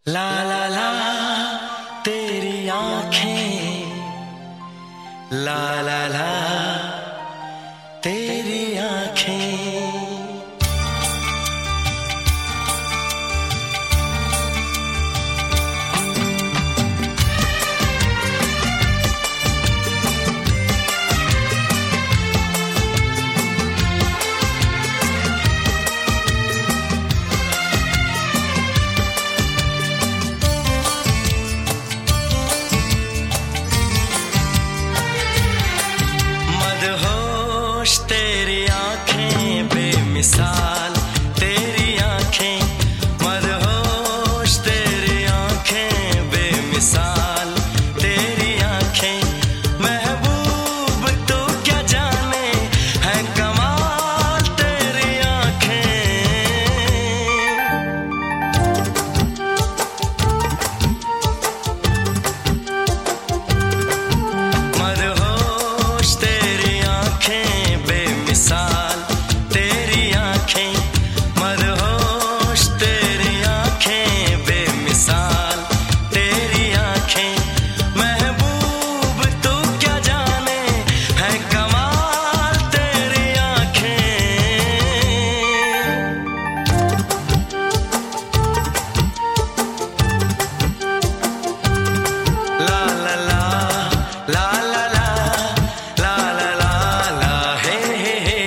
ला ला ला तेरी आँखें, ला ला ला तेरी आँखें। मदहोश तेरी आँखें बेमिसाल, तेरी आँखें मदहोश तेरी आँखें बेमिसाल, तेरी आँखें महबूब तो क्या जाने है कमाल तेरी आँखें। मदहोश तेरी आँखें बेमिसाल, तेरी आँखें मदहोश तेरी आँखें बेमिसाल, तेरी आँखें महबूब तू क्या जाने है कमाल तेरी आँखें। ला ला ला ला ला ला ला ला ला ला हे हे हे।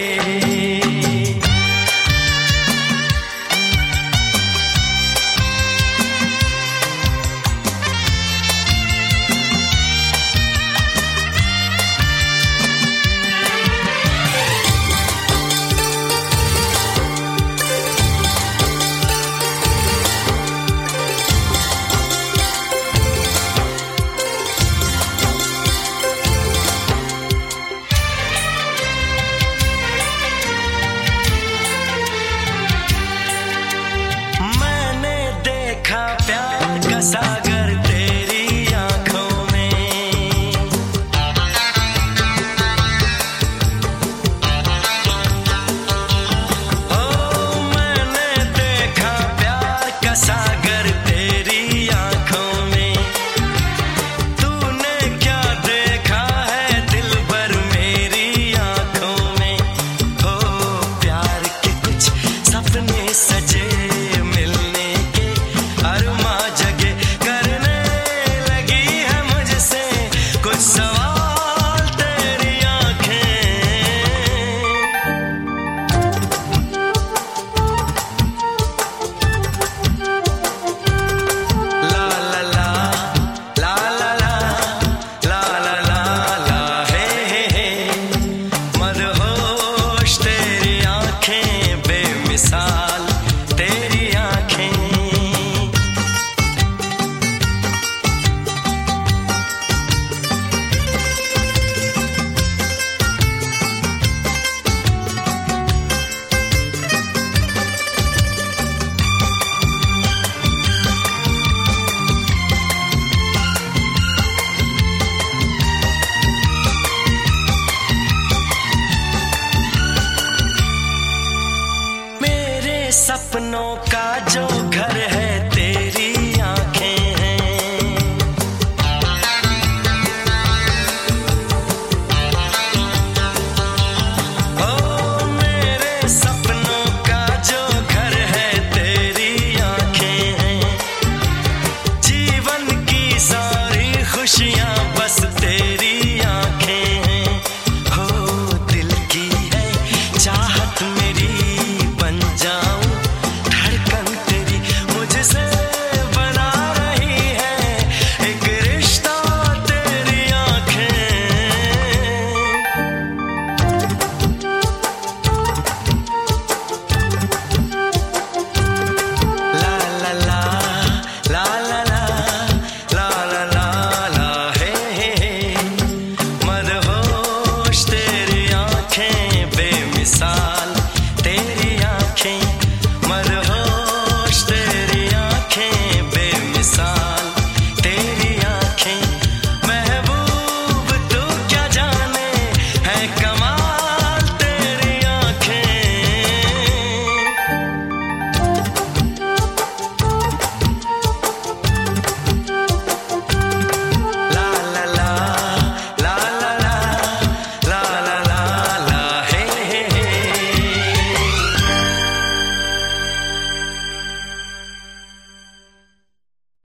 मैंने देखा प्यार का सागर तेरी आँखों में, ओ मैंने देखा प्यार का सागर तेरी आँखों में। तूने क्या देखा है दिल भर मेरी आँखों में, ओ प्यार के कुछ सपने सजे मिलने के अरमा जगे करने लगी है मुझसे कुछ सवाल तेरी आँखें। ला ला ला ला ला ला ला ला ला ला हे हे हे। मदहोश तेरी आँखें बेमिसाल, तेरी आँखें। मेरे सपनों का जो